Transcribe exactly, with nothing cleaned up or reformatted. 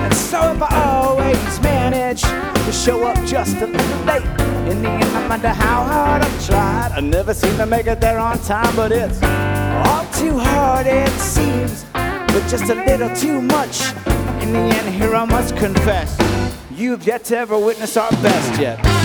And so if I always manage to show up just a little late, in the end no matter how hard I've tried, I never seem to make it there on time. But it's all too hard it seems, but just a little too much. In the end here I must confess, you've yet to ever witness our best yet.